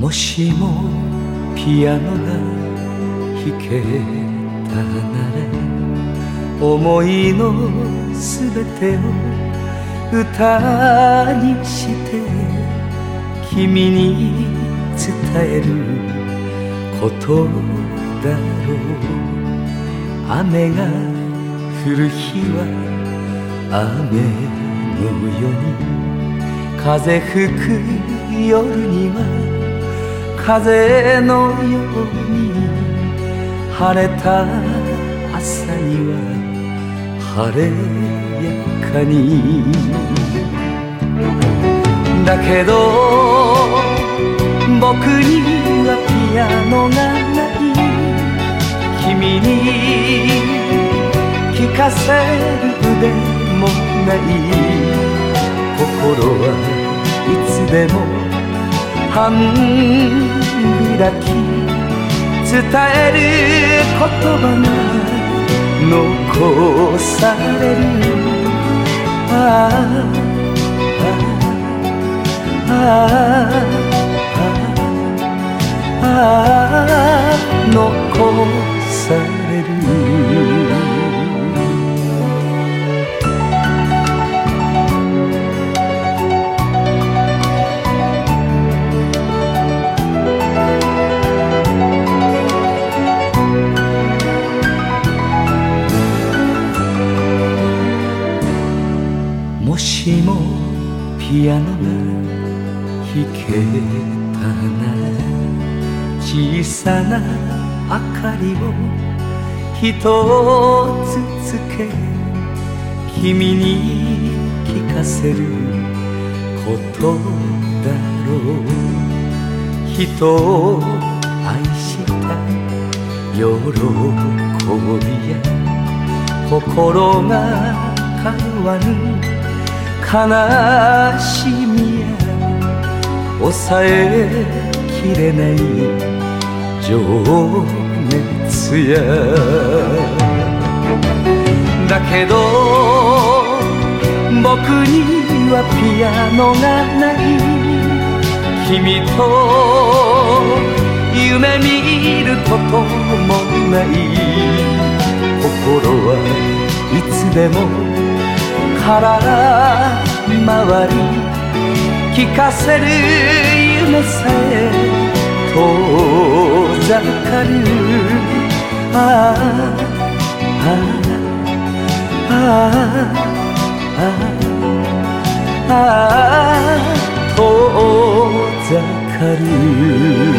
もしもピアノが弾けたなら、思いのすべてを歌にして君に伝えることだろう。雨が降る日は雨のように、風吹く夜には風のように、晴れた朝には晴れやかに。だけど僕にはピアノがない、君に聴かせる腕もない。心はいつでも半開き、伝える言葉が残される。ああああ残される。もしもピアノが弾けたなら、小さな明かりを一つつけ、君に聞かせることだろう。人を愛した喜びや、心が通わぬ悲しみや、抑えきれない情熱や。だけど僕にはピアノがない、君と夢見ることもない。心はいつでも空回り、聞かせる夢さえ遠ざかる。ああああああ遠ざかる。